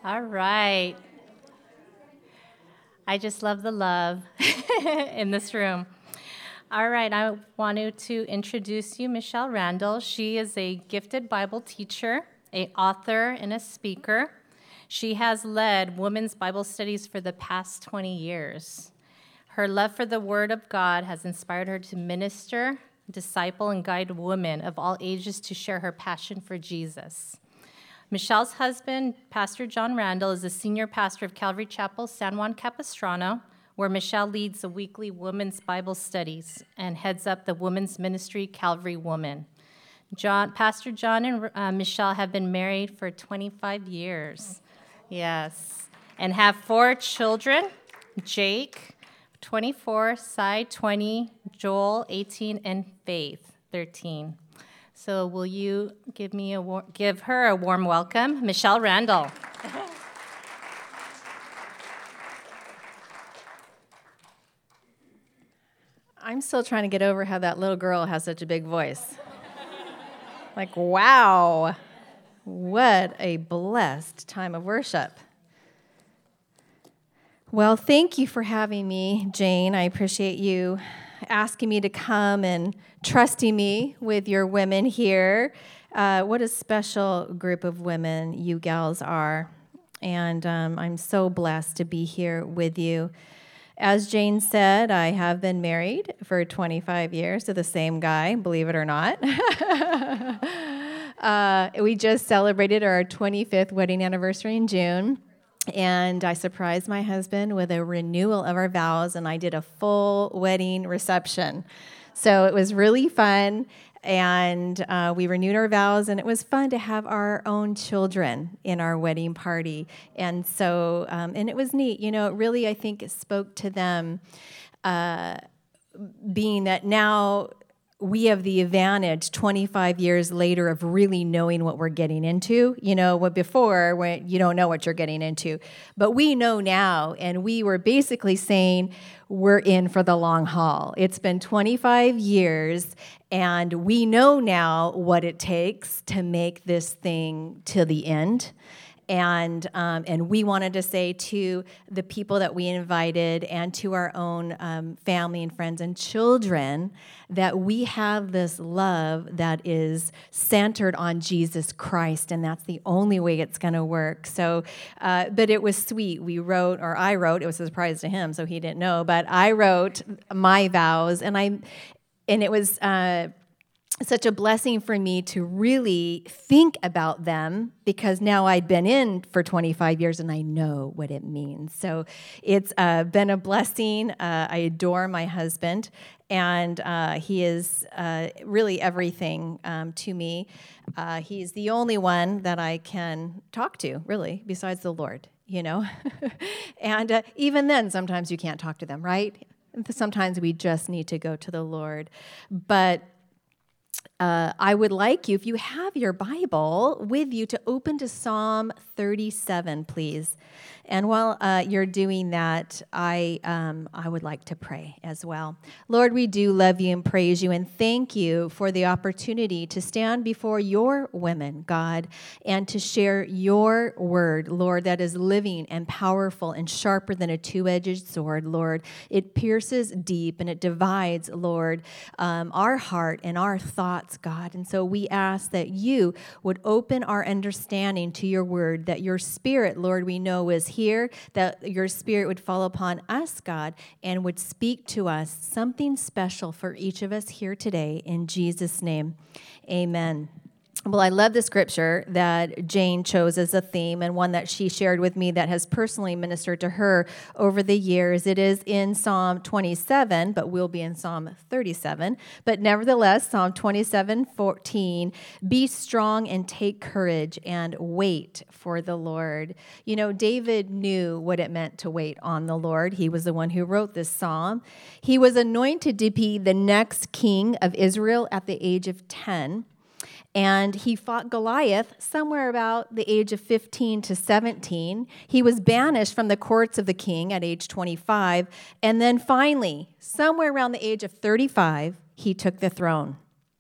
All right. I just love the love in this room. All right, I wanted to introduce you, Michelle Randall. She is a gifted Bible teacher, an author, and a speaker. She has led women's Bible studies for the past 20 years. Her love for the Word of God has inspired her to minister, disciple, and guide women of all ages to share her passion for Jesus. Michelle's husband, Pastor John Randall, is the senior pastor of Calvary Chapel, San Juan Capistrano, where Michelle leads the weekly women's Bible studies and heads up the women's ministry, Calvary Woman. Pastor John and Michelle have been married for 25 years. Yes. And have 4 children, Jake, 24, Cy, 20, Joel, 18, and Faith, 13. So will you give her a warm welcome, Michelle Randall. I'm still trying to get over how that little girl has such a big voice. Like, wow, what a blessed time of worship. Well, thank you for having me, Jane. I appreciate you asking me to come and trusting me with your women here. What a special group of women you gals are. And I'm so blessed to be here with you. As Jane said, I have been married for 25 years to the same guy, believe it or not. We just celebrated our 25th wedding anniversary in June. And I surprised my husband with a renewal of our vows, and I did a full wedding reception. So it was really fun, and we renewed our vows, and it was fun to have our own children in our wedding party. And so, and it was neat. You know, it really, I think, spoke to them, being that now we have the advantage 25 years later of really knowing what we're getting into. You know, what before, when you don't know what you're getting into. But we know now, and we were basically saying we're in for the long haul. It's been 25 years, and we know now what it takes to make this thing to the end. And we wanted to say to the people that we invited and to our own family and friends and children that we have this love that is centered on Jesus Christ, and that's the only way it's going to work. So, but it was sweet. I wrote, it was a surprise to him, so he didn't know, but I wrote my vows, and it was such a blessing for me to really think about them, because now I'd been in for 25 years and I know what it means. So it's been a blessing. I adore my husband, and he is really everything to me. He's the only one that I can talk to, really, besides the Lord, you know. And even then, sometimes you can't talk to them, right? Sometimes we just need to go to the Lord. But I would like you, if you have your Bible with you, to open to Psalm 37, please. And while you're doing that, I would like to pray as well. Lord, we do love you and praise you and thank you for the opportunity to stand before your women, God, and to share your word, Lord, that is living and powerful and sharper than a two-edged sword, Lord. It pierces deep and it divides, Lord, our heart and our thoughts, God. And so we ask that you would open our understanding to your word, that your spirit, Lord, we know is here, that your spirit would fall upon us, God, and would speak to us something special for each of us here today. In Jesus' name, amen. Well, I love the scripture that Jane chose as a theme, and one that she shared with me that has personally ministered to her over the years. It is in Psalm 27, but we'll be in Psalm 37. But nevertheless, Psalm 27:14, be strong and take courage and wait for the Lord. You know, David knew what it meant to wait on the Lord. He was the one who wrote this psalm. He was anointed to be the next king of Israel at the age of 10. And he fought Goliath somewhere about the age of 15 to 17. He was banished from the courts of the king at age 25. And then finally, somewhere around the age of 35, he took the throne.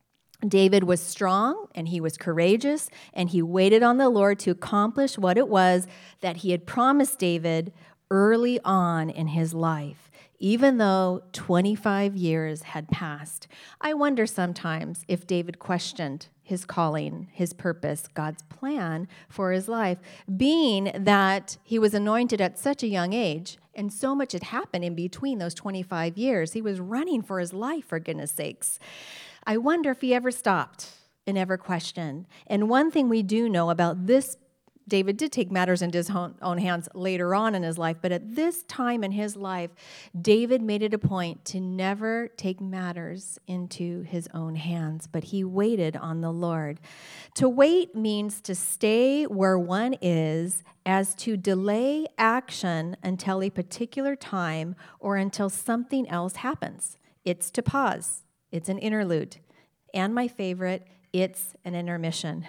David was strong and he was courageous and he waited on the Lord to accomplish what it was that he had promised David early on in his life, even though 25 years had passed. I wonder sometimes if David questioned his calling, his purpose, God's plan for his life, being that he was anointed at such a young age and so much had happened in between those 25 years. He was running for his life, for goodness sakes. I wonder if he ever stopped and ever questioned. And one thing we do know about this, David did take matters into his own hands later on in his life, but at this time in his life, David made it a point to never take matters into his own hands, but he waited on the Lord. To wait means to stay where one is, as to delay action until a particular time or until something else happens. It's to pause. It's an interlude. And my favorite, it's an intermission.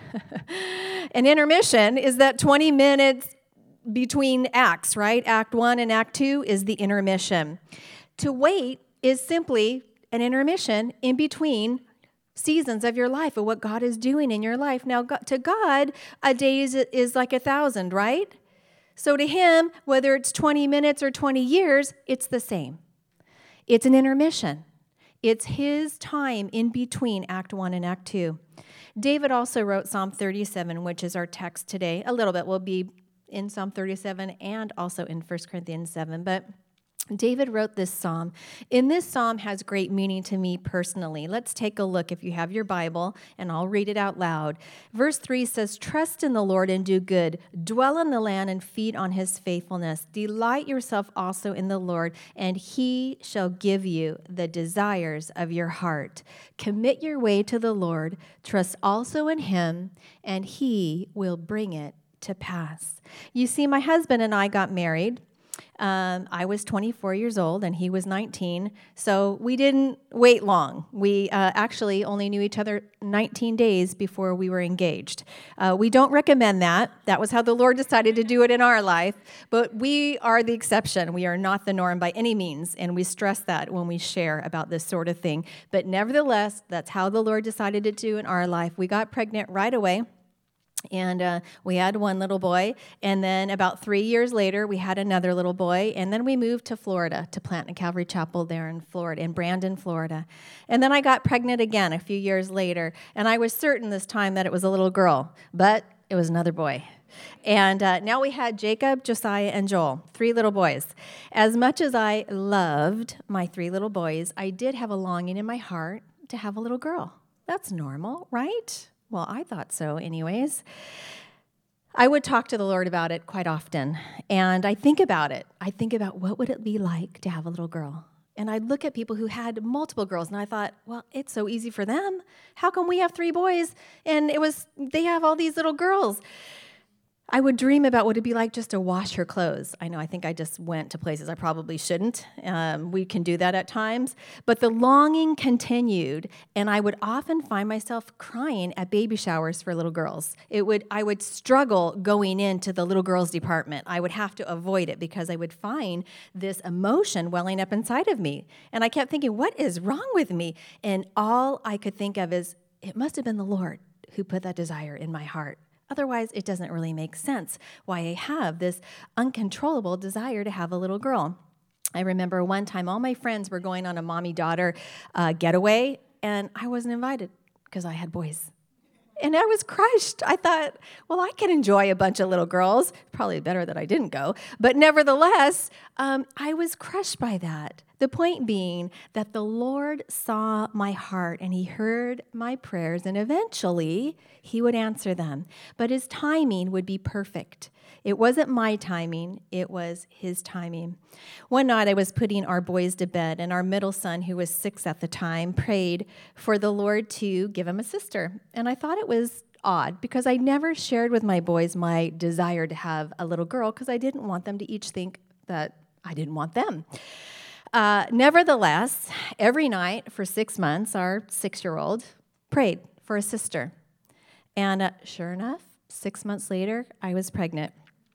An intermission is that 20 minutes between acts, right? Act 1 and Act 2 is the intermission. To wait is simply an intermission in between seasons of your life, of what God is doing in your life. Now, to God, a day is like 1,000, right? So to him, whether it's 20 minutes or 20 years, it's the same. It's an intermission. It's his time in between Act 1 and Act 2. David also wrote Psalm 37, which is our text today. A little bit will be in Psalm 37 and also in 1 Corinthians 7, but David wrote this psalm. And this psalm has great meaning to me personally. Let's take a look if you have your Bible, and I'll read it out loud. Verse 3 says, "Trust in the Lord and do good. Dwell in the land and feed on his faithfulness. Delight yourself also in the Lord, and he shall give you the desires of your heart. Commit your way to the Lord. Trust also in him, and he will bring it to pass." You see, my husband and I got married. I was 24 years old and he was 19, so we didn't wait long. We actually only knew each other 19 days before we were engaged. We don't recommend that. That was how the Lord decided to do it in our life, but we are the exception. We are not the norm by any means, and we stress that when we share about this sort of thing. But nevertheless, that's how the Lord decided to do in our life. We got pregnant right away. And we had one little boy, and then about 3 years later, we had another little boy, and then we moved to Florida to plant a Calvary Chapel there in Florida, in Brandon, Florida. And then I got pregnant again a few years later, and I was certain this time that it was a little girl, but it was another boy. And now we had Jacob, Josiah, and Joel, 3 little boys. As much as I loved my 3 little boys, I did have a longing in my heart to have a little girl. That's normal, right? Well, I thought so anyways. I would talk to the Lord about it quite often, and I think about it. I think about what would it be like to have a little girl. And I'd look at people who had multiple girls, and I thought, well, it's so easy for them. How come we have 3 boys, and they have all these little girls? I would dream about what it'd be like just to wash her clothes. I think I just went to places I probably shouldn't. We can do that at times. But the longing continued, and I would often find myself crying at baby showers for little girls. I would struggle going into the little girls department. I would have to avoid it because I would find this emotion welling up inside of me. And I kept thinking, what is wrong with me? And all I could think of is, it must have been the Lord who put that desire in my heart. Otherwise, it doesn't really make sense why I have this uncontrollable desire to have a little girl. I remember one time all my friends were going on a mommy-daughter getaway, and I wasn't invited because I had boys. And I was crushed. I thought, well, I can enjoy a bunch of little girls. Probably better that I didn't go. But nevertheless, I was crushed by that. The point being that the Lord saw my heart and he heard my prayers, and eventually he would answer them. But his timing would be perfect. It wasn't my timing, it was his timing. One night I was putting our boys to bed, and our middle son, who was 6 at the time, prayed for the Lord to give him a sister. And I thought it was odd because I never shared with my boys my desire to have a little girl because I didn't want them to each think that I didn't want them. Nevertheless, every night for 6 months, our 6-year-old prayed for a sister. And sure enough, 6 months later, I was pregnant.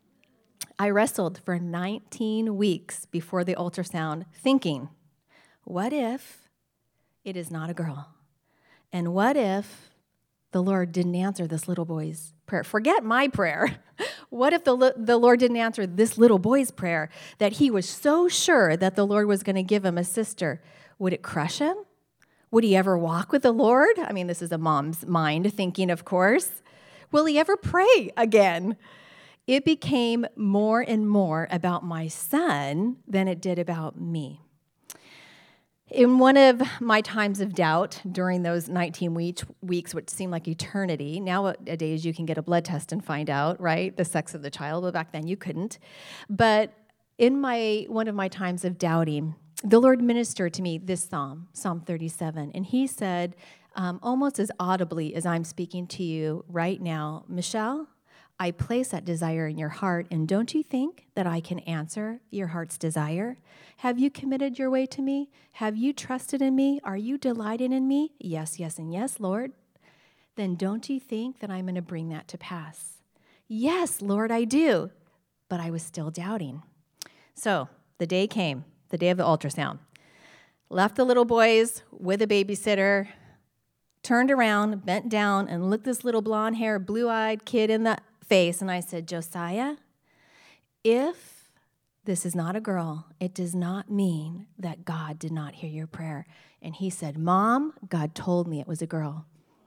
I wrestled for 19 weeks before the ultrasound, thinking, what if it is not a girl? And what if the Lord didn't answer this little boy's prayer? Forget my prayer. What if the Lord didn't answer this little boy's prayer, that he was so sure that the Lord was going to give him a sister? Would it crush him? Would he ever walk with the Lord? I mean, this is a mom's mind thinking, of course. Will he ever pray again? It became more and more about my son than it did about me. In one of my times of doubt during those 19 weeks, which seemed like eternity, nowadays you can get a blood test and find out, right, the sex of the child, but back then you couldn't. But in one of my times of doubting, the Lord ministered to me this psalm, Psalm 37, and he said, almost as audibly as I'm speaking to you right now, Michelle, I place that desire in your heart, and don't you think that I can answer your heart's desire? Have you committed your way to me? Have you trusted in me? Are you delighted in me? Yes, yes, and yes, Lord. Then don't you think that I'm going to bring that to pass? Yes, Lord, I do. But I was still doubting. So the day came, the day of the ultrasound. Left the little boys with a babysitter, turned around, bent down, and looked this little blonde-haired, blue-eyed kid in the face, and I said, Josiah, if this is not a girl, it does not mean that God did not hear your prayer. And he said, Mom, God told me it was a girl.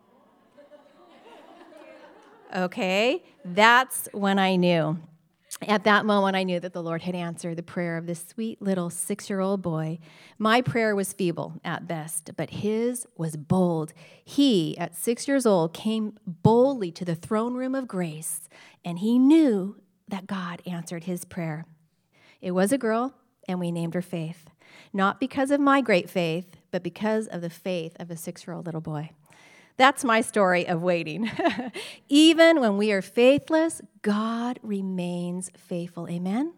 Okay, that's when I knew. At that moment, I knew that the Lord had answered the prayer of this sweet little 6-year-old boy. My prayer was feeble at best, but his was bold. He, at 6 years old, came boldly to the throne room of grace, and he knew that God answered his prayer. It was a girl, and we named her Faith, not because of my great faith, but because of the faith of a 6-year-old little boy. That's my story of waiting. Even when we are faithless, God remains faithful. Amen?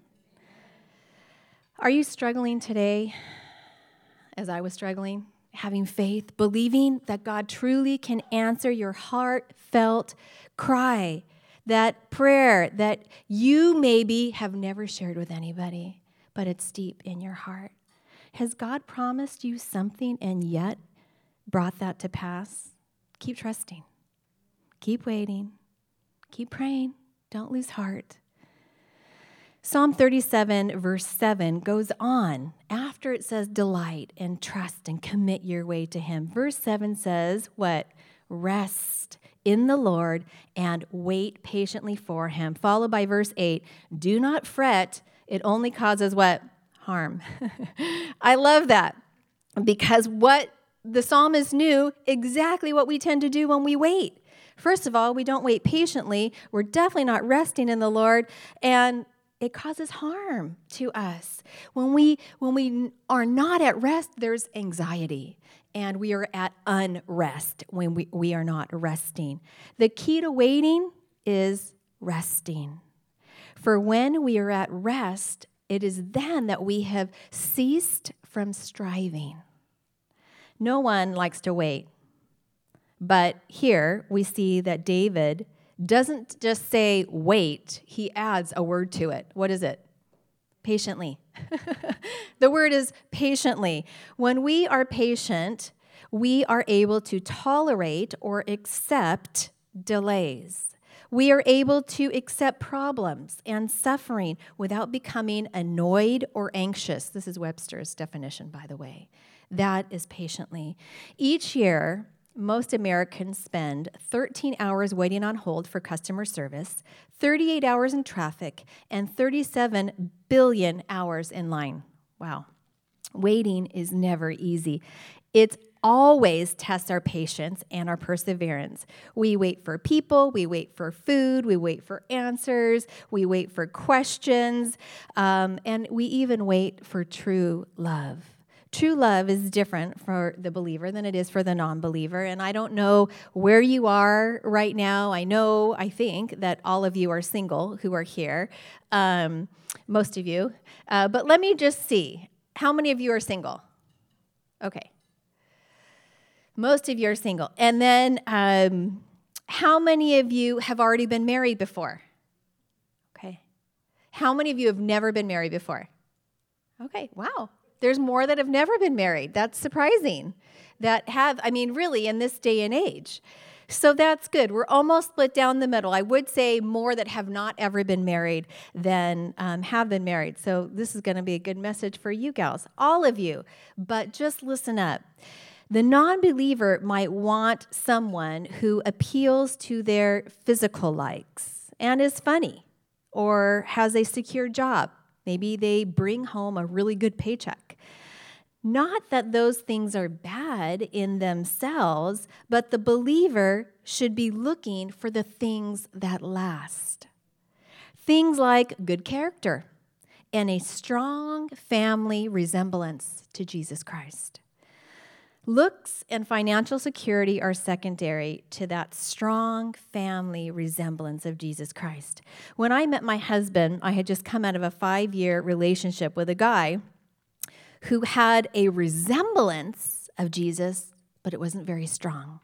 Are you struggling today, as I was struggling, having faith, believing that God truly can answer your heartfelt cry, that prayer that you maybe have never shared with anybody, but it's deep in your heart? Has God promised you something and yet brought that to pass? Keep trusting. Keep waiting. Keep praying. Don't lose heart. Psalm 37, verse 7 goes on after it says delight and trust and commit your way to him. Verse 7 says what? Rest in the Lord and wait patiently for him. Followed by verse 8, do not fret. It only causes what? Harm. I love that because what the psalmist knew exactly what we tend to do when we wait. First of all, we don't wait patiently. We're definitely not resting in the Lord, and it causes harm to us. When we are not at rest, there's anxiety, and we are at unrest when we are not resting. The key to waiting is resting. For when we are at rest, it is then that we have ceased from striving. No one likes to wait. But here we see that David doesn't just say wait, he adds a word to it. What is it? Patiently. The word is patiently. When we are patient, we are able to tolerate or accept delays. We are able to accept problems and suffering without becoming annoyed or anxious. This is Webster's definition, by the way. That is patiently. Each year, most Americans spend 13 hours waiting on hold for customer service, 38 hours in traffic, and 37 billion hours in line. Wow. Waiting is never easy. It always tests our patience and our perseverance. We wait for people, we wait for food, we wait for answers, we wait for questions, and we even wait for true love. True love is different for the believer than it is for the non-believer, and I don't know where you are right now. I think that all of you are single who are here, most of you, but let me just see. How many of you are single? Okay. Most of you are single. And then how many of you have already been married before? Okay. How many of you have never been married before? Okay, wow. There's more that have never been married. That's surprising. Really, in this day and age. So that's good. We're almost split down the middle. I would say more that have not ever been married than have been married. So this is going to be a good message for you gals, all of you. But just listen up. The non-believer might want someone who appeals to their physical likes and is funny or has a secure job. Maybe they bring home a really good paycheck. Not that those things are bad in themselves, but the believer should be looking for the things that last. Things like good character and a strong family resemblance to Jesus Christ. Looks and financial security are secondary to that strong family resemblance of Jesus Christ. When I met my husband, I had just come out of a 5-year relationship with a guy who had a resemblance of Jesus, but it wasn't very strong.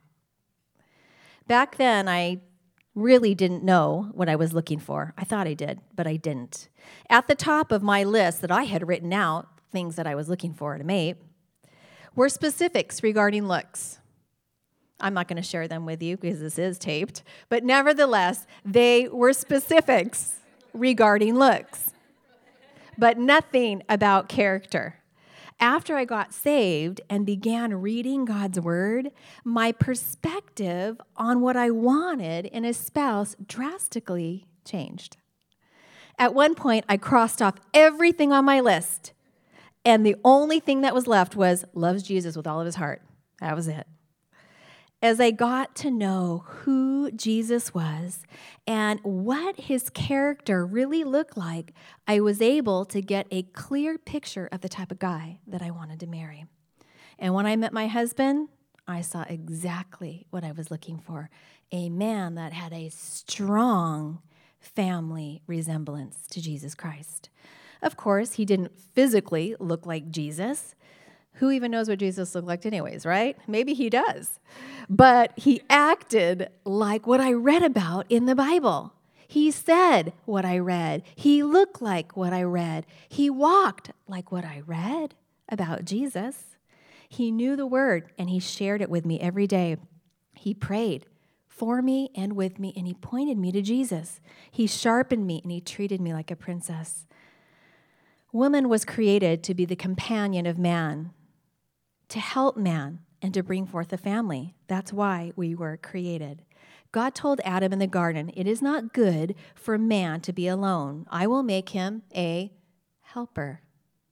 Back then, I really didn't know what I was looking for. I thought I did, but I didn't. At the top of my list that I had written out, things that I was looking for in a mate, were specifics regarding looks. I'm not going to share them with you because this is taped, but nevertheless, they were specifics regarding looks, but nothing about character. After I got saved and began reading God's word, my perspective on what I wanted in a spouse drastically changed. At one point, I crossed off everything on my list, and the only thing that was left was loves Jesus with all of his heart. That was it. As I got to know who Jesus was and what his character really looked like, I was able to get a clear picture of the type of guy that I wanted to marry. And when I met my husband, I saw exactly what I was looking for, a man that had a strong family resemblance to Jesus Christ. Of course, he didn't physically look like Jesus. Who even knows what Jesus looked like anyways, right? Maybe he does. But he acted like what I read about in the Bible. He said what I read. He looked like what I read. He walked like what I read about Jesus. He knew the word, and he shared it with me every day. He prayed for me and with me, and he pointed me to Jesus. He sharpened me, and he treated me like a princess. Woman was created to be the companion of man, to help man, and to bring forth a family. That's why we were created. God told Adam in the garden, "It is not good for man to be alone. I will make him a helper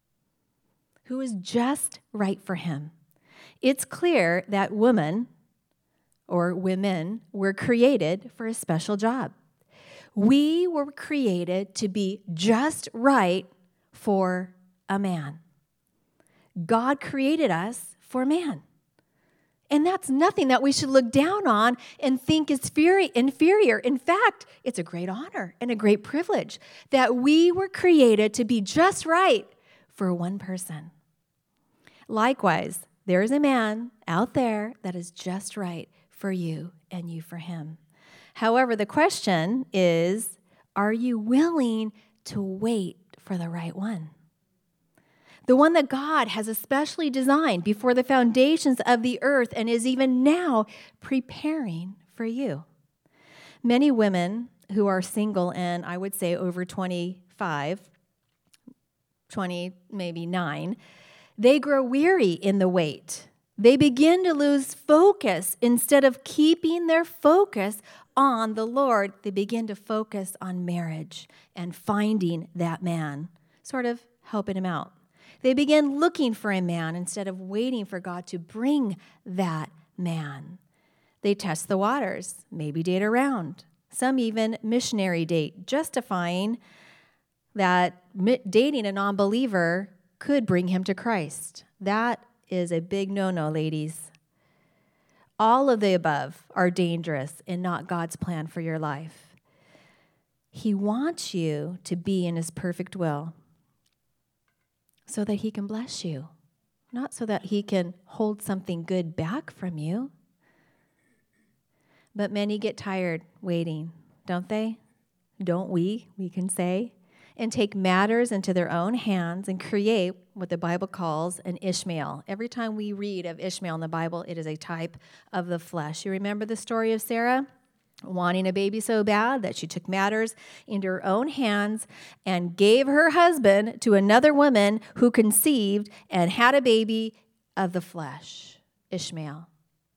who is just right for him." It's clear that women were created for a special job. We were created to be just right for a man. God created us for man. And that's nothing that we should look down on and think is inferior. In fact, it's a great honor and a great privilege that we were created to be just right for one person. Likewise, there is a man out there that is just right for you and you for him. However, the question is, are you willing to wait for the right one? The one that God has especially designed before the foundations of the earth and is even now preparing for you. Many women who are single and I would say over 25, 20, maybe 9, they grow weary in the wait. They begin to lose focus. Instead of keeping their focus on the Lord, they begin to focus on marriage and finding that man, sort of helping him out. They begin looking for a man instead of waiting for God to bring that man. They test the waters, maybe date around. Some even missionary date, justifying that dating a non-believer could bring him to Christ. That is a big no-no, ladies. All of the above are dangerous and not God's plan for your life. He wants you to be in his perfect will so that he can bless you, not so that he can hold something good back from you. But many get tired waiting, don't they? Don't we? We can say. and take matters into their own hands and create what the Bible calls an Ishmael. Every time we read of Ishmael in the Bible, it is a type of the flesh. You remember the story of Sarah? Wanting a baby so bad that she took matters into her own hands and gave her husband to another woman who conceived and had a baby of the flesh, Ishmael.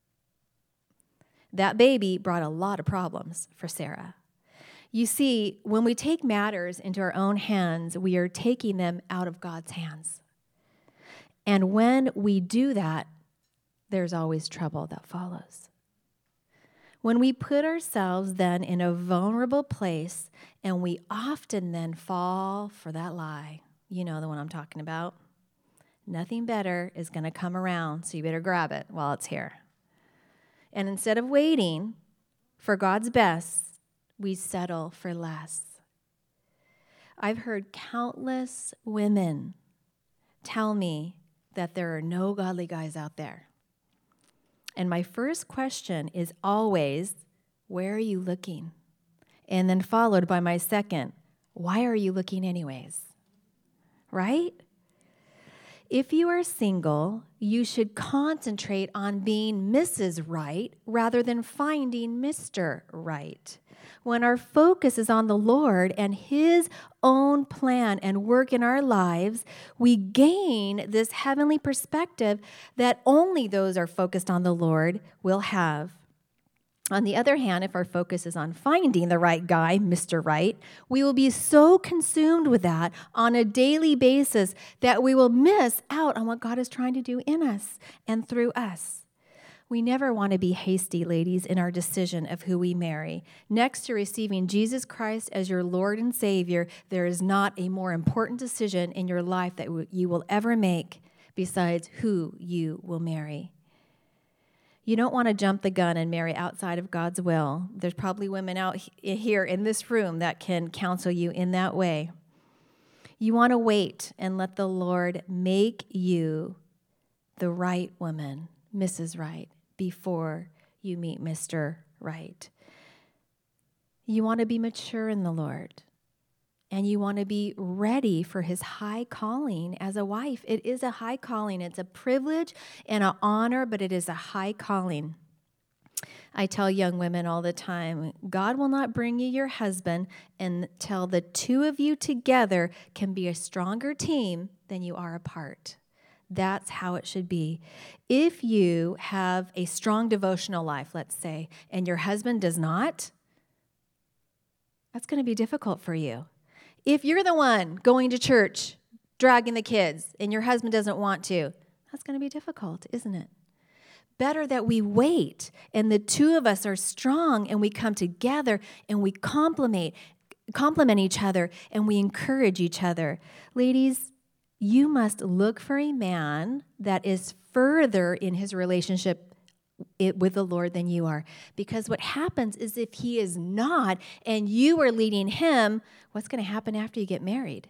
That baby brought a lot of problems for Sarah. You see, when we take matters into our own hands, we are taking them out of God's hands. And when we do that, there's always trouble that follows. When we put ourselves then in a vulnerable place, and we often then fall for that lie, you know the one I'm talking about. Nothing better is going to come around, so you better grab it while it's here. And instead of waiting for God's best, we settle for less. I've heard countless women tell me that there are no godly guys out there. And my first question is always, where are you looking? And then followed by my second, why are you looking anyways? Right? If you are single, you should concentrate on being Mrs. Right rather than finding Mr. Right. When our focus is on the Lord and His own plan and work in our lives, we gain this heavenly perspective that only those who are focused on the Lord will have. On the other hand, if our focus is on finding the right guy, Mr. Right, we will be so consumed with that on a daily basis that we will miss out on what God is trying to do in us and through us. We never want to be hasty, ladies, in our decision of who we marry. Next to receiving Jesus Christ as your Lord and Savior, there is not a more important decision in your life that you will ever make besides who you will marry. You don't want to jump the gun and marry outside of God's will. There's probably women out here in this room that can counsel you in that way. You want to wait and let the Lord make you the right woman, Mrs. Right, before you meet Mr. Right. You want to be mature in the Lord, and you want to be ready for His high calling as a wife. It is a high calling. It's a privilege and an honor, but it is a high calling. I tell young women all the time, God will not bring you your husband until the two of you together can be a stronger team than you are apart. That's how it should be. If you have a strong devotional life, let's say, and your husband does not, that's going to be difficult for you. If you're the one going to church, dragging the kids, and your husband doesn't want to, that's going to be difficult, isn't it? Better that we wait, and the two of us are strong, and we come together, and we complement each other, and we encourage each other. Ladies, you must look for a man that is further in his relationship with the Lord than you are. Because what happens is if he is not, and you are leading him, what's going to happen after you get married?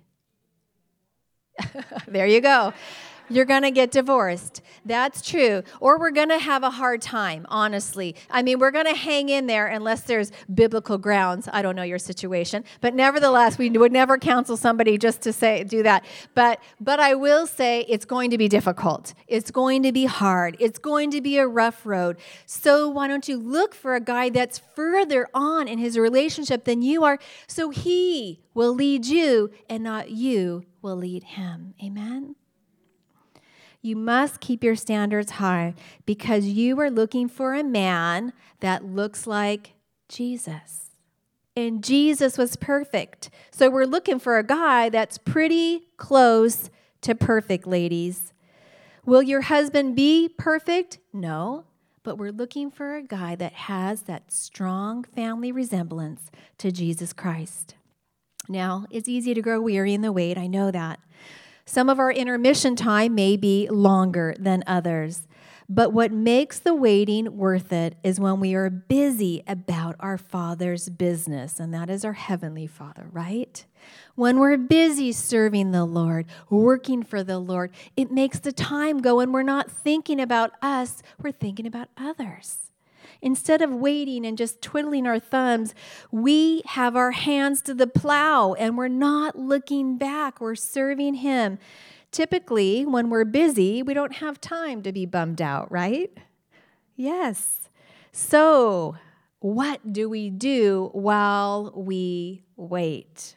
There you go. You're going to get divorced. That's true. Or we're going to have a hard time, honestly. I mean, we're going to hang in there unless there's biblical grounds. I don't know your situation. But nevertheless, we would never counsel somebody just to do that. But I will say it's going to be difficult. It's going to be hard. It's going to be a rough road. So why don't you look for a guy that's further on in his relationship than you are, so he will lead you and not you will lead him. Amen? You must keep your standards high because you are looking for a man that looks like Jesus. And Jesus was perfect. So we're looking for a guy that's pretty close to perfect, ladies. Will your husband be perfect? No. But we're looking for a guy that has that strong family resemblance to Jesus Christ. Now, it's easy to grow weary in the wait. I know that. Some of our intermission time may be longer than others, but what makes the waiting worth it is when we are busy about our Father's business, and that is our Heavenly Father, right? When we're busy serving the Lord, working for the Lord, it makes the time go and we're not thinking about us, we're thinking about others. Instead of waiting and just twiddling our thumbs, we have our hands to the plow and we're not looking back. We're serving Him. Typically, when we're busy, we don't have time to be bummed out, right? Yes. So, what do we do while we wait?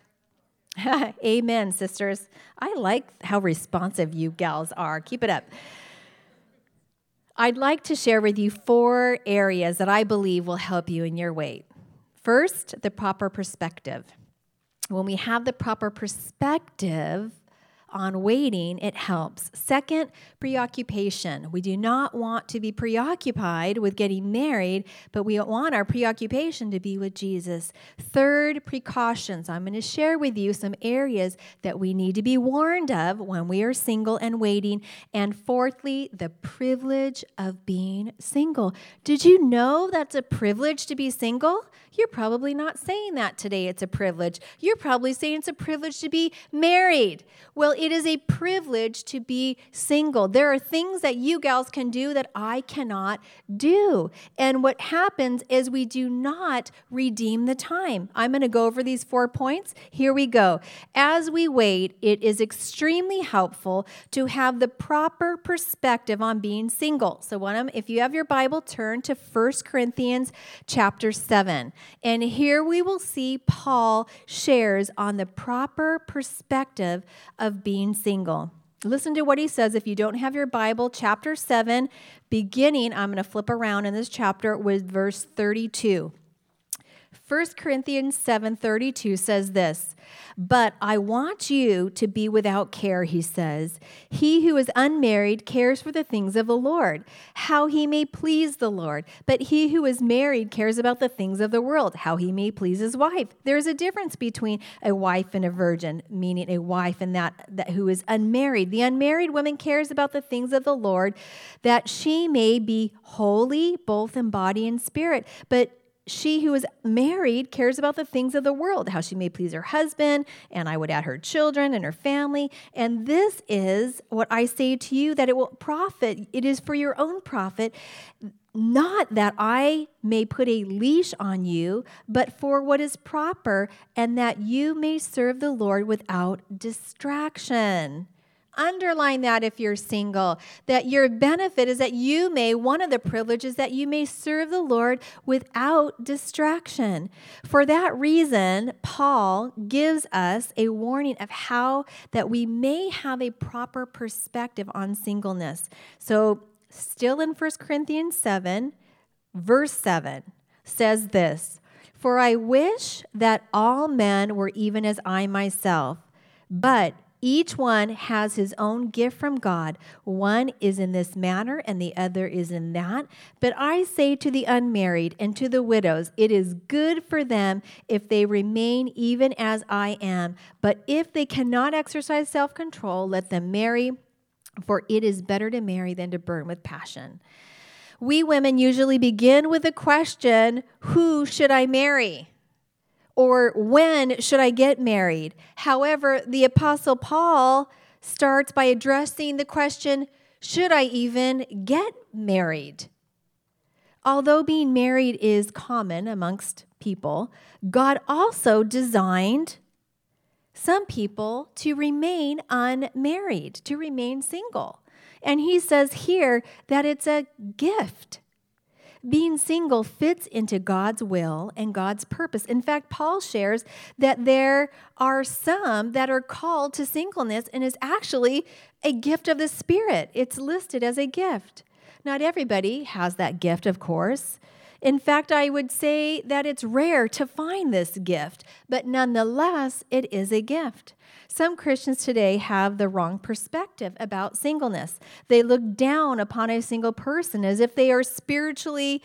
Amen, sisters. I like how responsive you gals are. Keep it up. I'd like to share with you 4 areas that I believe will help you in your wait. First, the proper perspective. When we have the proper perspective on waiting, it helps. Second, preoccupation. We do not want to be preoccupied with getting married, but we want our preoccupation to be with Jesus. Third, precautions. I'm going to share with you some areas that we need to be warned of when we are single and waiting. And fourthly, the privilege of being single. Did you know that's a privilege to be single? You're probably not saying that today it's a privilege. You're probably saying it's a privilege to be married. Well, it is a privilege to be single. There are things that you gals can do that I cannot do. And what happens is we do not redeem the time. I'm going to go over these 4 points. Here we go. As we wait, it is extremely helpful to have the proper perspective on being single. So if you have your Bible, turn to 1 Corinthians chapter 7. And here we will see Paul shares on the proper perspective of being single. Listen to what he says. If you don't have your Bible, chapter 7, beginning, I'm going to flip around in this chapter with verse 32. 1 Corinthians 7:32 says this, "But I want you to be without care," he says. "He who is unmarried cares for the things of the Lord, how he may please the Lord. But he who is married cares about the things of the world, how he may please his wife." There's a difference between a wife and a virgin, meaning a wife and that who is unmarried. The unmarried woman cares about the things of the Lord, that she may be holy both in body and spirit. But she who is married cares about the things of the world, how she may please her husband, and I would add her children and her family. And this is what I say to you, that it will profit. It is for your own profit, not that I may put a leash on you, but for what is proper, and that you may serve the Lord without distraction. Underline that if you're single, that your benefit is that one of the privileges that you may serve the Lord without distraction. For that reason, Paul gives us a warning of how that we may have a proper perspective on singleness. So still in 1 Corinthians 7, verse 7 says this, "For I wish that all men were even as I myself, but each one has his own gift from God. One is in this manner and the other is in that. But I say to the unmarried and to the widows, it is good for them if they remain even as I am. But if they cannot exercise self-control, let them marry, for it is better to marry than to burn with passion." We women usually begin with the question, who should I marry? Or when should I get married? However, the Apostle Paul starts by addressing the question, should I even get married? Although being married is common amongst people, God also designed some people to remain unmarried, to remain single. And he says here that it's a gift. Being single fits into God's will and God's purpose. In fact, Paul shares that there are some that are called to singleness and is actually a gift of the Spirit. It's listed as a gift. Not everybody has that gift, of course. In fact, I would say that it's rare to find this gift, but nonetheless, it is a gift. Some Christians today have the wrong perspective about singleness. They look down upon a single person as if they are spiritually,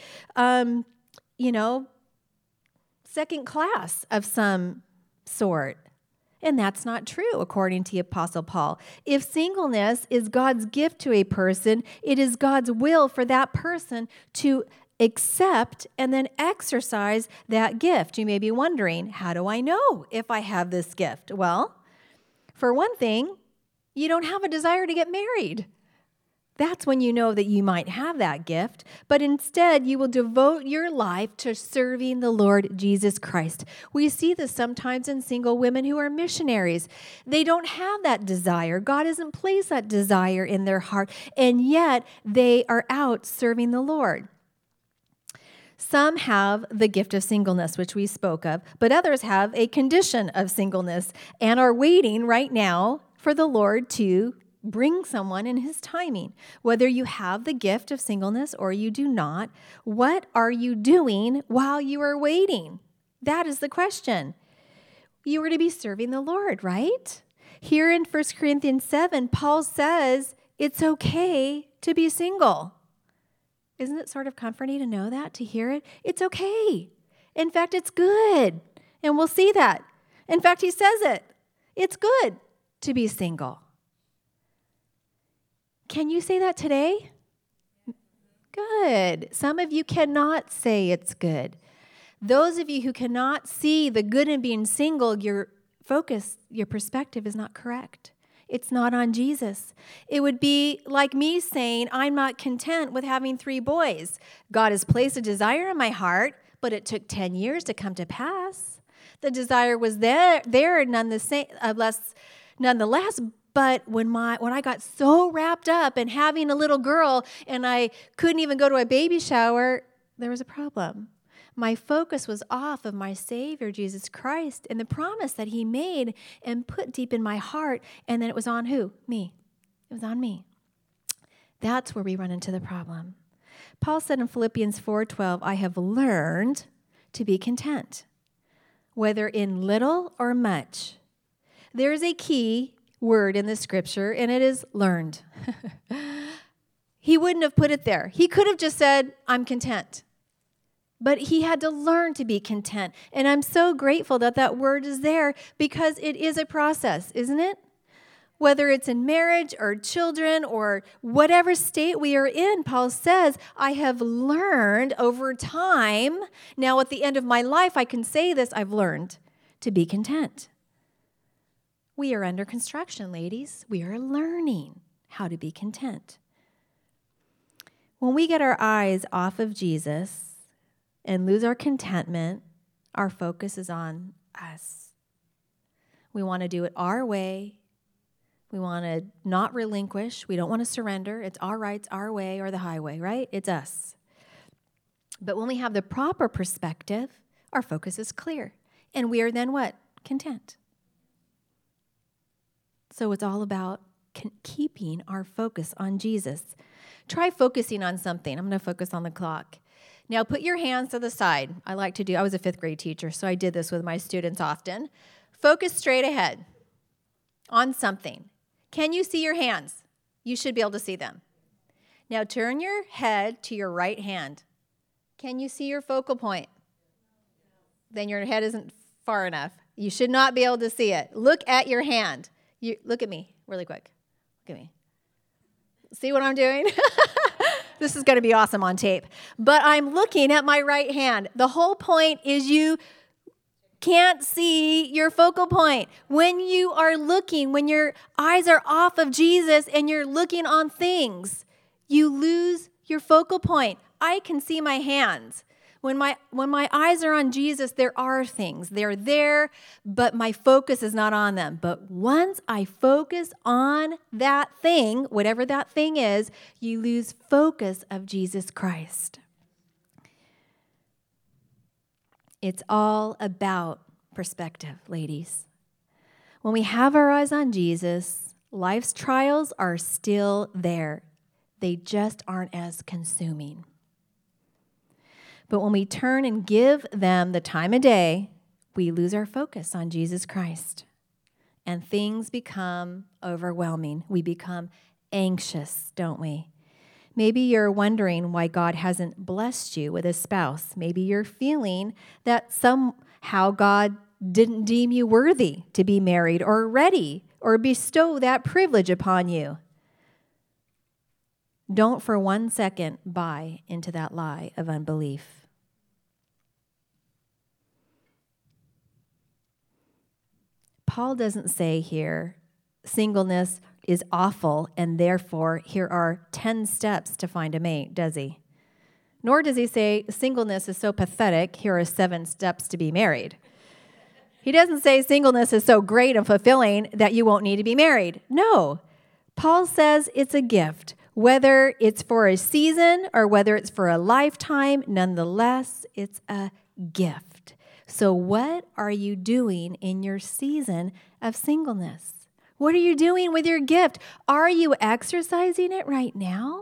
second class of some sort. And that's not true, according to the Apostle Paul. If singleness is God's gift to a person, it is God's will for that person to accept and then exercise that gift. You may be wondering, how do I know if I have this gift? Well, for one thing, you don't have a desire to get married. That's when you know that you might have that gift, but instead you will devote your life to serving the Lord Jesus Christ. We see this sometimes in single women who are missionaries. They don't have that desire. God hasn't placed that desire in their heart, and yet they are out serving the Lord. Some have the gift of singleness, which we spoke of, but others have a condition of singleness and are waiting right now for the Lord to bring someone in his timing. Whether you have the gift of singleness or you do not, what are you doing while you are waiting? That is the question. You are to be serving the Lord, right? Here in 1 Corinthians 7, Paul says it's okay to be single. Isn't it sort of comforting to know that, to hear it? It's okay. In fact, it's good. And we'll see that. In fact, he says it. It's good to be single. Can you say that today? Good. Some of you cannot say it's good. Those of you who cannot see the good in being single, your focus, your perspective is not correct. It's not on Jesus. It would be like me saying, I'm not content with having 3 boys. God has placed a desire in my heart, but it took 10 years to come to pass. The desire was there nonetheless. But when I got so wrapped up in having a little girl and I couldn't even go to a baby shower, there was a problem. My focus was off of my Savior, Jesus Christ, and the promise that he made and put deep in my heart, and then it was on who? Me. It was on me. That's where we run into the problem. Paul said in Philippians 4:12, I have learned to be content, whether in little or much. There is a key word in the scripture, and it is learned. He wouldn't have put it there. He could have just said, I'm content. But he had to learn to be content. And I'm so grateful that that word is there because it is a process, isn't it? Whether it's in marriage or children or whatever state we are in, Paul says, I have learned over time. Now, at the end of my life, I can say this, I've learned to be content. We are under construction, ladies. We are learning how to be content. When we get our eyes off of Jesus and lose our contentment, our focus is on us. We want to do it our way. We want to not relinquish. We don't want to surrender. It's our rights, our way, or the highway, right? It's us. But when we have the proper perspective, our focus is clear. And we are then what? Content. So it's all about keeping our focus on Jesus. Try focusing on something. I'm going to focus on the clock. Now put your hands to the side. I was a 5th grade teacher, so I did this with my students often. Focus straight ahead on something. Can you see your hands? You should be able to see them. Now turn your head to your right hand. Can you see your focal point? Then your head isn't far enough. You should not be able to see it. Look at your hand. Look at me really quick. Look at me. See what I'm doing? This is going to be awesome on tape. But I'm looking at my right hand. The whole point is you can't see your focal point. When you are looking, when your eyes are off of Jesus and you're looking on things, you lose your focal point. I can see my hands. When my eyes are on Jesus, there are things. They're there, but my focus is not on them. But once I focus on that thing, whatever that thing is, you lose focus of Jesus Christ. It's all about perspective, ladies. When we have our eyes on Jesus, life's trials are still there. They just aren't as consuming. But when we turn and give them the time of day, we lose our focus on Jesus Christ. And things become overwhelming. We become anxious, don't we? Maybe you're wondering why God hasn't blessed you with a spouse. Maybe you're feeling that somehow God didn't deem you worthy to be married or ready or bestow that privilege upon you. Don't for 1 second buy into that lie of unbelief. Paul doesn't say here, singleness is awful, and therefore here are 10 steps to find a mate, does he? Nor does he say singleness is so pathetic, here are 7 steps to be married. He doesn't say singleness is so great and fulfilling that you won't need to be married. No. Paul says it's a gift. Whether it's for a season or whether it's for a lifetime, nonetheless, it's a gift. So what are you doing in your season of singleness? What are you doing with your gift? Are you exercising it right now?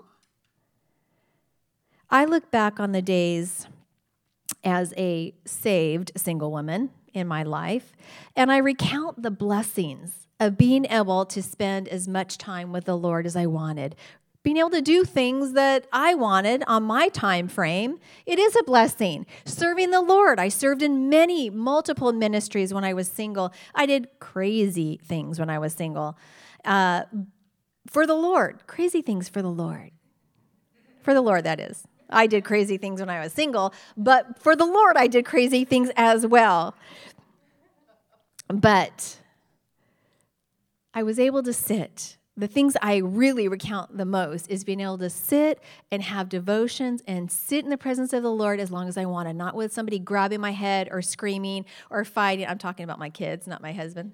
I look back on the days as a saved single woman in my life, and I recount the blessings of being able to spend as much time with the Lord as I wanted. Being able to do things that I wanted on my time frame, it is a blessing. Serving the Lord. I served in multiple ministries when I was single. I did crazy things when I was single. For the Lord. Crazy things for the Lord. For the Lord, that is. I did crazy things when I was single, but for the Lord, I did crazy things as well. But I was able to sit. The things I really recount the most is being able to sit and have devotions and sit in the presence of the Lord as long as I wanted, not with somebody grabbing my head or screaming or fighting. I'm talking about my kids, not my husband,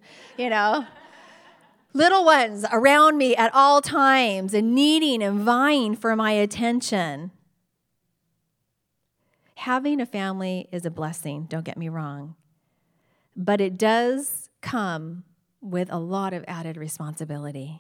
Little ones around me at all times and needing and vying for my attention. Having a family is a blessing, don't get me wrong. But it does come with a lot of added responsibility.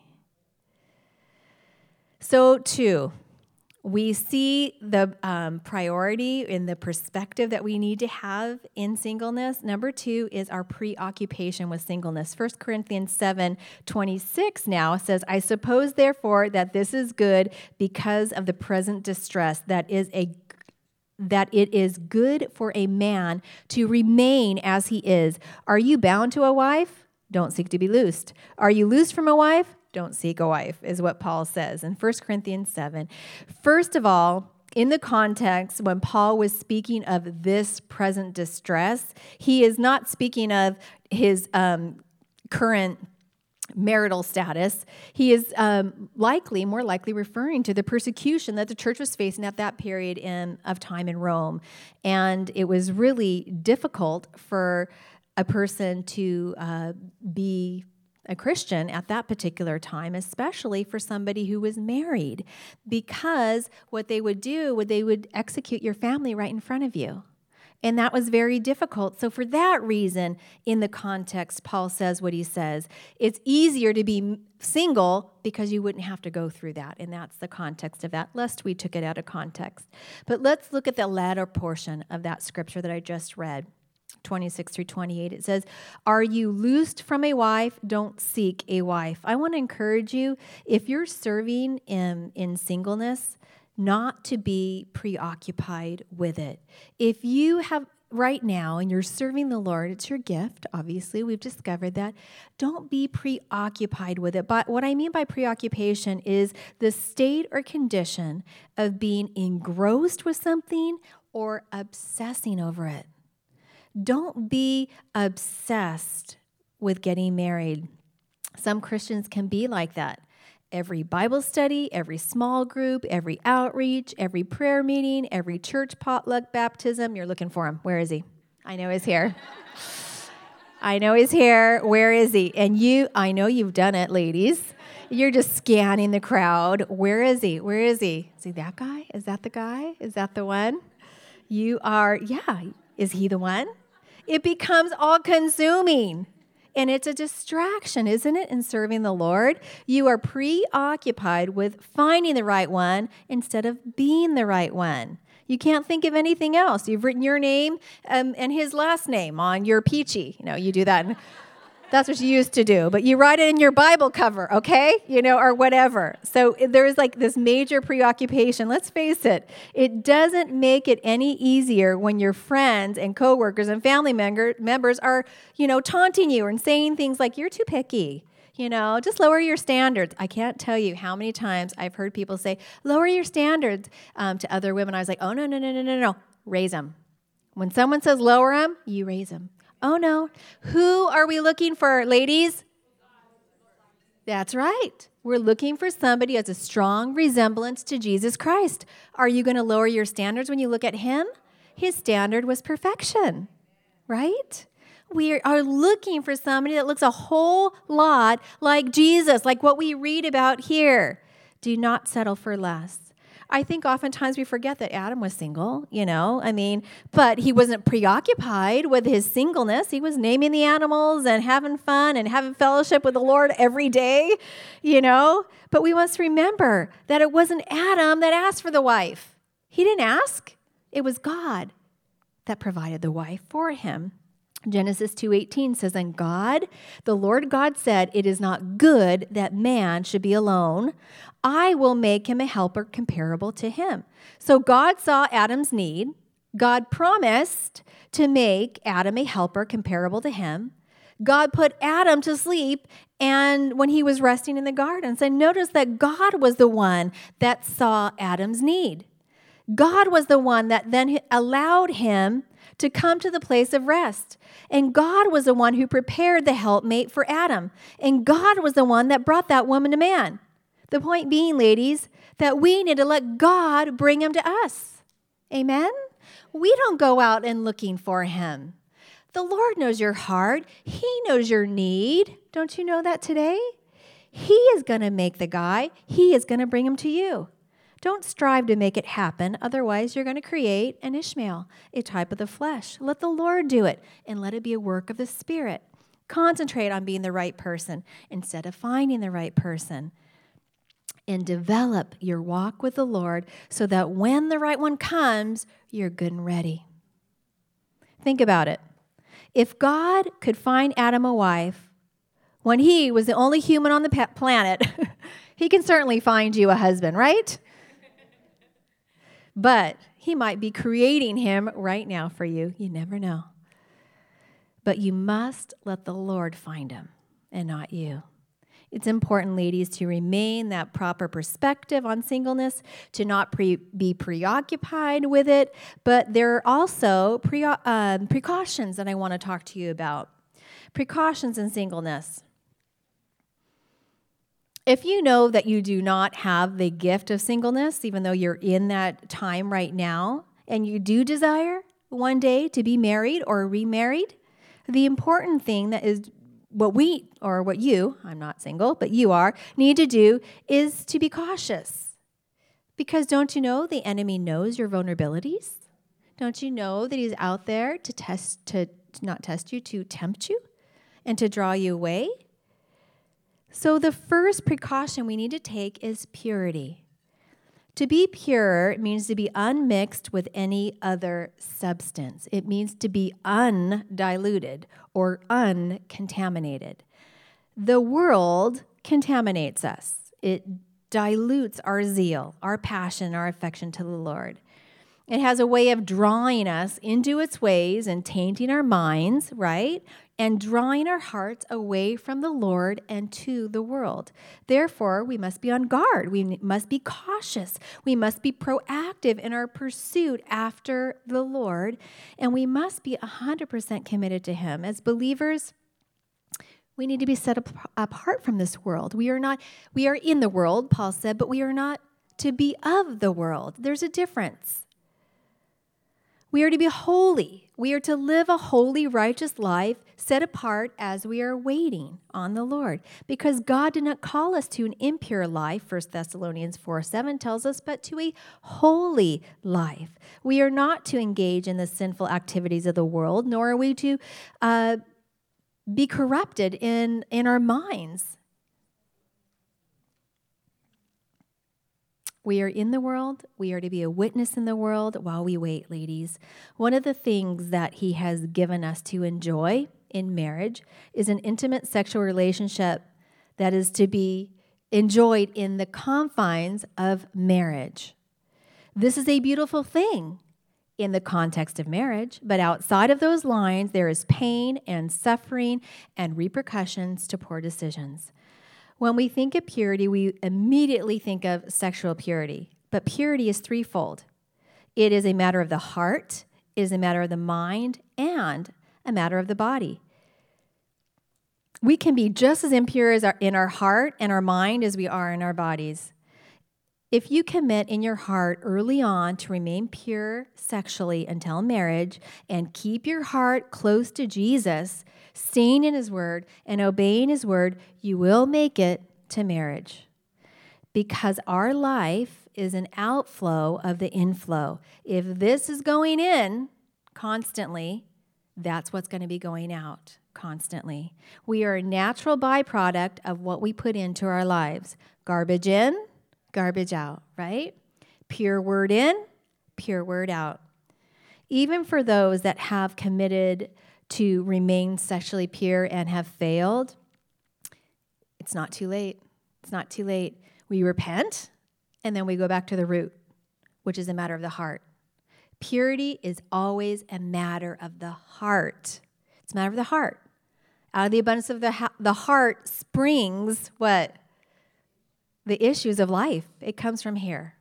So, 2, we see the priority in the perspective that we need to have in singleness. Number 2 is our preoccupation with singleness. 1 Corinthians 7:26 now says, I suppose, therefore, that this is good because of the present distress, that it is good for a man to remain as he is. Are you bound to a wife? Don't seek to be loosed. Are you loosed from a wife? Don't seek a wife, is what Paul says in 1 Corinthians 7. First of all, in the context, when Paul was speaking of this present distress, he is not speaking of his current marital status. He is more likely referring to the persecution that the church was facing at that period of time in Rome. And it was really difficult for a person to be a Christian at that particular time, especially for somebody who was married, because what they would do, they would execute your family right in front of you. And that was very difficult. So for that reason, in the context, Paul says what he says. It's easier to be single because you wouldn't have to go through that. And that's the context of that, lest we took it out of context. But let's look at the latter portion of that scripture that I just read. 26 through 28, it says, are you loosed from a wife? Don't seek a wife. I want to encourage you, if you're serving in singleness, not to be preoccupied with it. If you have right now and you're serving the Lord, it's your gift, obviously, we've discovered that. Don't be preoccupied with it. But what I mean by preoccupation is the state or condition of being engrossed with something or obsessing over it. Don't be obsessed with getting married. Some Christians can be like that. Every Bible study, every small group, every outreach, every prayer meeting, every church potluck baptism, you're looking for him. Where is he? I know he's here. I know he's here. Where is he? And I know you've done it, ladies. You're just scanning the crowd. Where is he? Where is he? Is he that guy? Is that the guy? Is that the one? You are, Is he the one? It becomes all-consuming. And it's a distraction, isn't it, in serving the Lord? You are preoccupied with finding the right one instead of being the right one. You can't think of anything else. You've written your name and his last name on your peachy. You do that. That's what you used to do. But you write it in your Bible cover, okay? Or whatever. So there's like this major preoccupation. Let's face it. It doesn't make it any easier when your friends and coworkers and family members are, taunting you and saying things like, you're too picky. Just lower your standards. I can't tell you how many times I've heard people say, lower your standards to other women. I was like, oh, no. Raise them. When someone says lower them, you raise them. Oh, no. Who are we looking for, ladies? That's right. We're looking for somebody who has a strong resemblance to Jesus Christ. Are you going to lower your standards when you look at him? His standard was perfection, right? We are looking for somebody that looks a whole lot like Jesus, like what we read about here. Do not settle for less. I think oftentimes we forget that Adam was single, but he wasn't preoccupied with his singleness. He was naming the animals and having fun and having fellowship with the Lord every day, But we must remember that it wasn't Adam that asked for the wife. He didn't ask. It was God that provided the wife for him. Genesis 2:18 says, and the Lord God said, it is not good that man should be alone. I will make him a helper comparable to him. So God saw Adam's need. God promised to make Adam a helper comparable to him. God put Adam to sleep and when he was resting in the garden. So notice that God was the one that saw Adam's need. God was the one that then allowed him to come to the place of rest. And God was the one who prepared the helpmate for Adam. And God was the one that brought that woman to man. The point being, ladies, that we need to let God bring him to us. Amen? We don't go out and looking for him. The Lord knows your heart. He knows your need. Don't you know that today? He is going to make the guy. He is going to bring him to you. Don't strive to make it happen. Otherwise, you're going to create an Ishmael, a type of the flesh. Let the Lord do it, and let it be a work of the Spirit. Concentrate on being the right person instead of finding the right person. And develop your walk with the Lord so that when the right one comes, you're good and ready. Think about it. If God could find Adam a wife when he was the only human on the planet, he can certainly find you a husband, right? But he might be creating him right now for you. You never know. But you must let the Lord find him and not you. It's important, ladies, to remain that proper perspective on singleness, to not be preoccupied with it. But there are also precautions that I want to talk to you about. Precautions in singleness. If you know that you do not have the gift of singleness, even though you're in that time right now, and you do desire one day to be married or remarried, the important thing that is what you, I'm not single, but you are, need to do is to be cautious. Because don't you know the enemy knows your vulnerabilities? Don't you know that he's out there to tempt you and to draw you away? So the first precaution we need to take is purity. To be pure means to be unmixed with any other substance. It means to be undiluted or uncontaminated. The world contaminates us. It dilutes our zeal, our passion, our affection to the Lord. It has a way of drawing us into its ways and tainting our minds, right? And drawing our hearts away from the Lord and to the world. Therefore, we must be on guard. We must be cautious. We must be proactive in our pursuit after the Lord. And we must be 100% committed to him. As believers, we need to be set apart from this world. We are in the world, Paul said, but we are not to be of the world. There's a difference. We are to be holy. We are to live a holy, righteous life set apart as we are waiting on the Lord. Because God did not call us to an impure life, 1 Thessalonians 4:7 tells us, but to a holy life. We are not to engage in the sinful activities of the world, nor are we to be corrupted in our minds. We are in the world. We are to be a witness in the world while we wait, ladies. One of the things that he has given us to enjoy in marriage is an intimate sexual relationship that is to be enjoyed in the confines of marriage. This is a beautiful thing in the context of marriage, but outside of those lines, there is pain and suffering and repercussions to poor decisions. When we think of purity, we immediately think of sexual purity. But purity is threefold. It is a matter of the heart, it is a matter of the mind, and a matter of the body. We can be just as impure in our heart and our mind as we are in our bodies. If you commit in your heart early on to remain pure sexually until marriage and keep your heart close to Jesus, staying in his word and obeying his word, you will make it to marriage. Because our life is an outflow of the inflow. If this is going in constantly, that's what's going to be going out constantly. We are a natural byproduct of what we put into our lives. Garbage in, garbage out, right? Pure word in, pure word out. Even for those that have committed to remain sexually pure and have failed, it's not too late. It's not too late. We repent, and then we go back to the root, which is a matter of the heart. Purity is always a matter of the heart. It's a matter of the heart. Out of the abundance of the heart springs what? The issues of life. It comes from here.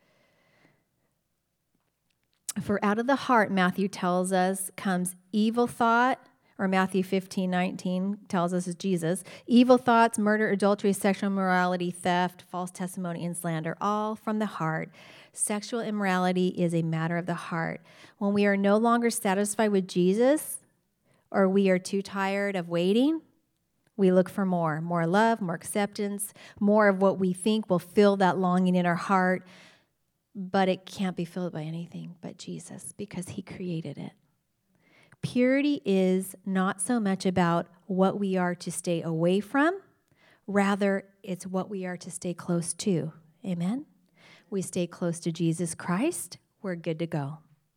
For out of the heart, Matthew tells us, comes evil thought, or Matthew 15:19 tells us is Jesus, evil thoughts, murder, adultery, sexual immorality, theft, false testimony, and slander, all from the heart. Sexual immorality is a matter of the heart. When we are no longer satisfied with Jesus, or we are too tired of waiting, we look for more love, more acceptance, more of what we think will fill that longing in our heart. But it can't be filled by anything but Jesus because he created it. Purity is not so much about what we are to stay away from. Rather, it's what we are to stay close to. Amen? We stay close to Jesus Christ, we're good to go.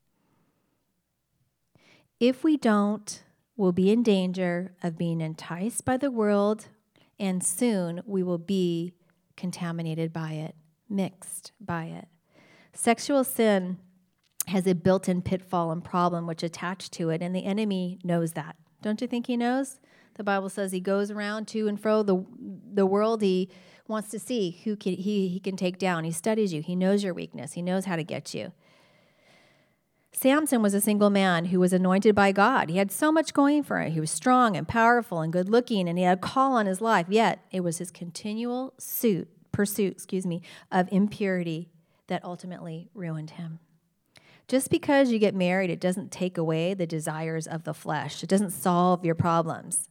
If we don't, we'll be in danger of being enticed by the world, and soon we will be contaminated by it, mixed by it. Sexual sin has a built-in pitfall and problem which attached to it, and the enemy knows that. Don't you think he knows? The Bible says he goes around to and fro the world. He wants to see who he can take down. He studies you. He knows your weakness. He knows how to get you. Samson was a single man who was anointed by God. He had so much going for him. He was strong and powerful and good-looking, and he had a call on his life. Yet it was his continual pursuit of impurity that ultimately ruined him. Just because you get married, it doesn't take away the desires of the flesh. It doesn't solve your problems.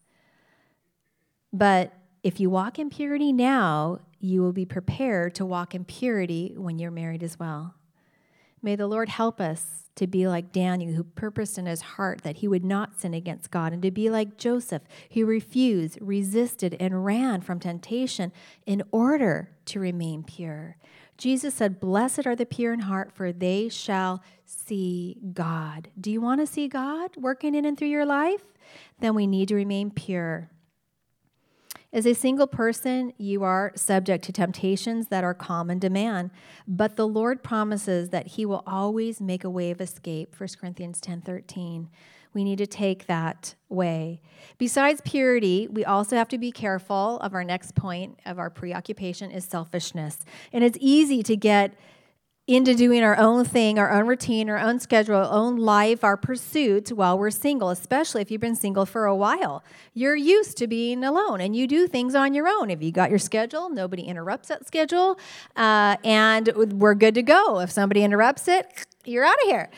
But if you walk in purity now, you will be prepared to walk in purity when you're married as well. May the Lord help us to be like Daniel, who purposed in his heart that he would not sin against God, and to be like Joseph, who refused, resisted, and ran from temptation in order to remain pure. Jesus said, "Blessed are the pure in heart, for they shall see God." Do you want to see God working in and through your life? Then we need to remain pure. As a single person, you are subject to temptations that are common to man, but the Lord promises that he will always make a way of escape, 1 Corinthians 10:13. We need to take that way. Besides purity, we also have to be careful of our next point of our preoccupation is selfishness. And it's easy to get into doing our own thing, our own routine, our own schedule, our own life, our pursuits while we're single, especially if you've been single for a while. You're used to being alone, and you do things on your own. If you got your schedule, nobody interrupts that schedule, and we're good to go. If somebody interrupts it, you're out of here,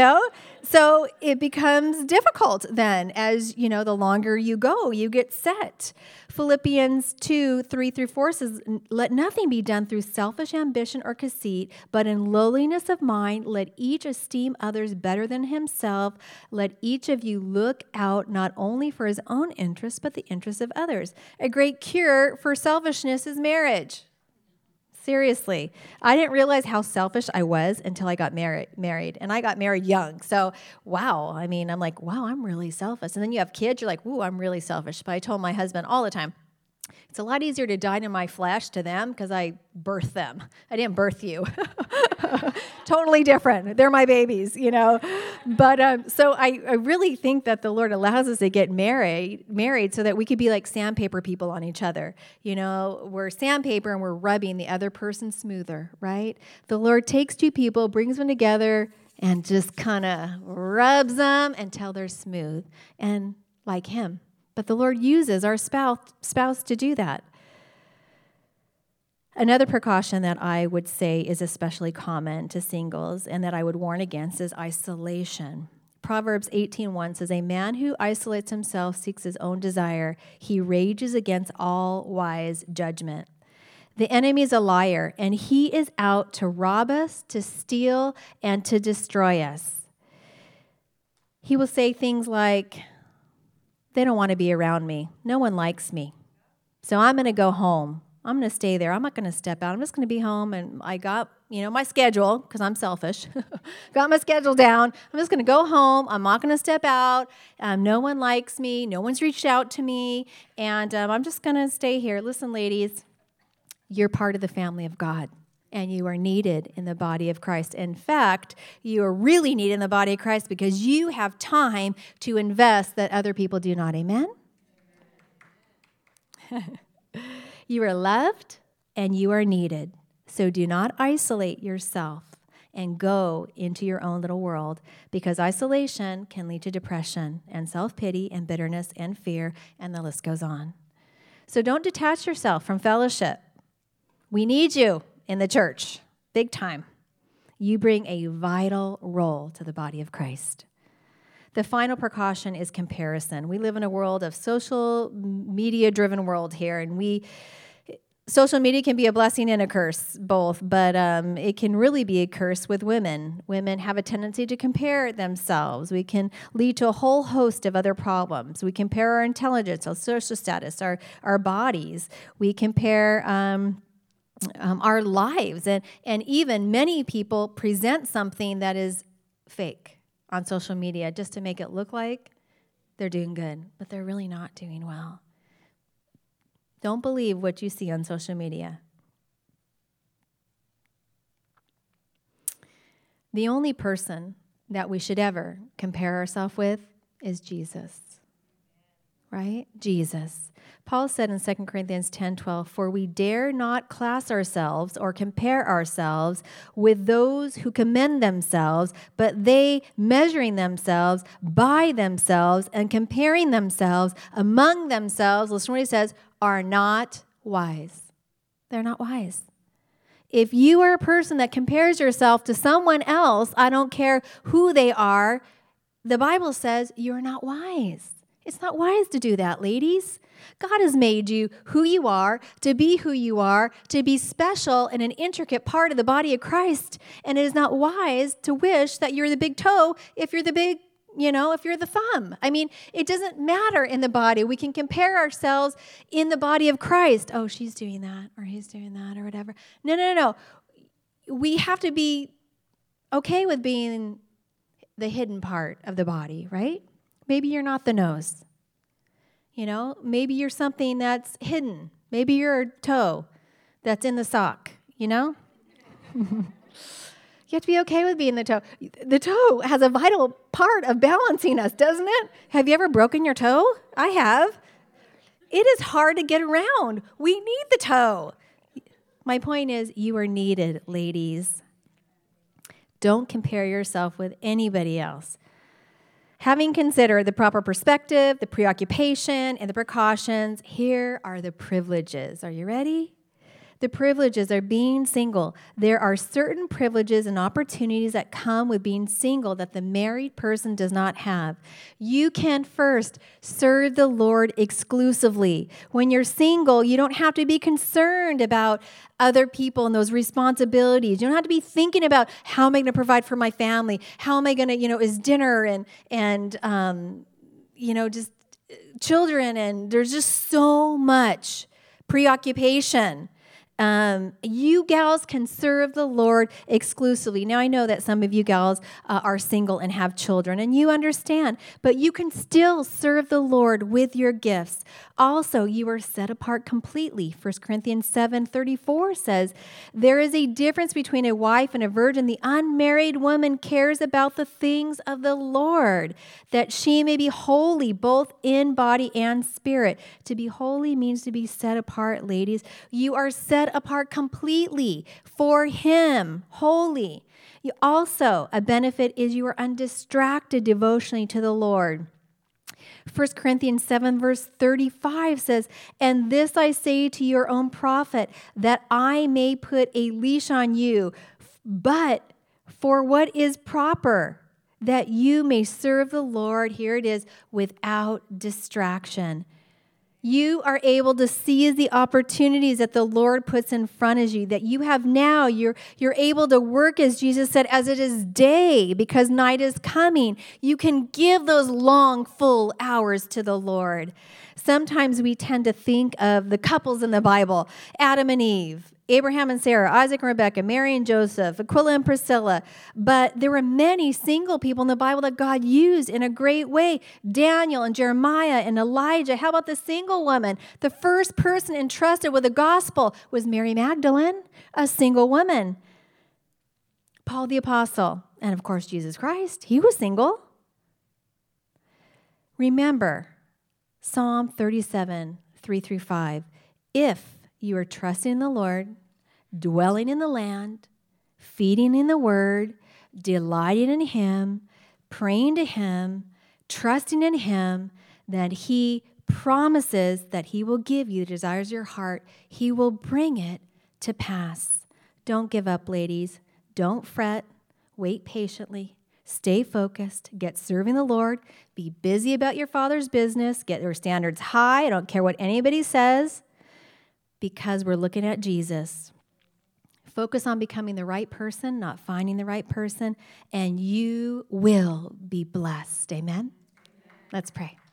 So it becomes difficult then as, the longer you go, you get set. Philippians 2:3-4 says, "Let nothing be done through selfish ambition or conceit, but in lowliness of mind, let each esteem others better than himself. Let each of you look out not only for his own interests, but the interests of others." A great cure for selfishness is marriage. Seriously. I didn't realize how selfish I was until I got married. And I got married young. So, wow. I'm like, wow, I'm really selfish. And then you have kids, you're like, ooh, I'm really selfish. But I told my husband all the time, it's a lot easier to die in my flesh to them because I birthed them. I didn't birth you. Totally different. They're my babies, But so I really think that the Lord allows us to get married so that we could be like sandpaper people on each other. We're sandpaper and we're rubbing the other person smoother, right? The Lord takes two people, brings them together, and just kind of rubs them until they're smooth and like him. But the Lord uses our spouse to do that. Another precaution that I would say is especially common to singles and that I would warn against is isolation. Proverbs 18:1 says, "A man who isolates himself seeks his own desire. He rages against all wise judgment." The enemy is a liar, and he is out to rob us, to steal, and to destroy us. He will say things like, "They don't want to be around me. No one likes me. So I'm going to go home. I'm going to stay there. I'm not going to step out. I'm just going to be home, and I got, my schedule, because I'm selfish. Got my schedule down. I'm just going to go home. I'm not going to step out. No one likes me. No one's reached out to me, and I'm just going to stay here." Listen, ladies, you're part of the family of God, and you are needed in the body of Christ. In fact, you are really needed in the body of Christ because you have time to invest that other people do not. Amen? You are loved and you are needed. So do not isolate yourself and go into your own little world, because isolation can lead to depression and self-pity and bitterness and fear, and the list goes on. So don't detach yourself from fellowship. We need you in the church, big time. You bring a vital role to the body of Christ. The final precaution is comparison. We live in a world of social media-driven world here, and social media can be a blessing and a curse, both, but it can really be a curse with women. Women have a tendency to compare themselves. We can lead to a whole host of other problems. We compare our intelligence, our social status, our bodies. We compare our lives, and even many people present something that is fake on social media just to make it look like they're doing good, but they're really not doing well. Don't believe what you see on social media. The only person that we should ever compare ourselves with is Jesus, right? Jesus. Paul said in 2 Corinthians 10:12, "For we dare not class ourselves or compare ourselves with those who commend themselves, but they, measuring themselves by themselves and comparing themselves among themselves," listen to what he says, "are not wise." They're not wise. If you are a person that compares yourself to someone else, I don't care who they are, the Bible says you're not wise. It's not wise to do that, ladies. God has made you who you are, to be who you are, to be special and an intricate part of the body of Christ. And it is not wise to wish that you're the big toe if you're the big, if you're the thumb. I mean, it doesn't matter in the body. We can compare ourselves in the body of Christ. Oh, she's doing that, or he's doing that, or whatever. No. We have to be okay with being the hidden part of the body, right? Maybe you're not the nose. Maybe you're something that's hidden. Maybe you're a toe that's in the sock, You have to be okay with being the toe. The toe has a vital part of balancing us, doesn't it? Have you ever broken your toe? I have. It is hard to get around. We need the toe. My point is, you are needed, ladies. Don't compare yourself with anybody else. Having considered the proper perspective, the preoccupation, and the precautions, here are the privileges. Are you ready? The privileges are being single. There are certain privileges and opportunities that come with being single that the married person does not have. You can first serve the Lord exclusively. When you're single, you don't have to be concerned about other people and those responsibilities. You don't have to be thinking about, how am I going to provide for my family? How am I going to, is dinner and just children, and there's just so much preoccupation. You gals can serve the Lord exclusively. Now, I know that some of you gals are single and have children, and you understand, but you can still serve the Lord with your gifts. Also, you are set apart completely. 1 Corinthians 7:34 says, "There is a difference between a wife and a virgin. The unmarried woman cares about the things of the Lord, that she may be holy both in body and spirit." To be holy means to be set apart, ladies. You are set apart completely for Him, holy. You also, a benefit is you are undistracted devotionally to the Lord. 1 Corinthians 7 verse 35 says, "And this I say to your own profit, that I may put a leash on you, but for what is proper, that you may serve the Lord," here it is, "without distraction." You are able to seize the opportunities that the Lord puts in front of you, that you have now. You're able to work, as Jesus said, as it is day, because night is coming. You can give those long, full hours to the Lord. Sometimes we tend to think of the couples in the Bible, Adam and Eve, Abraham and Sarah, Isaac and Rebekah, Mary and Joseph, Aquila and Priscilla. But there were many single people in the Bible that God used in a great way. Daniel and Jeremiah and Elijah. How about the single woman? The first person entrusted with the gospel was Mary Magdalene, a single woman. Paul the Apostle, and of course Jesus Christ, he was single. Remember Psalm 37, 3-5. If you are trusting in the Lord, dwelling in the land, feeding in the word, delighting in him, praying to him, trusting in him, that he promises that he will give you the desires of your heart. He will bring it to pass. Don't give up, ladies. Don't fret. Wait patiently. Stay focused. Get serving the Lord. Be busy about your Father's business. Get your standards high. I don't care what anybody says, because we're looking at Jesus. Focus on becoming the right person, not finding the right person, and you will be blessed. Amen? Let's pray.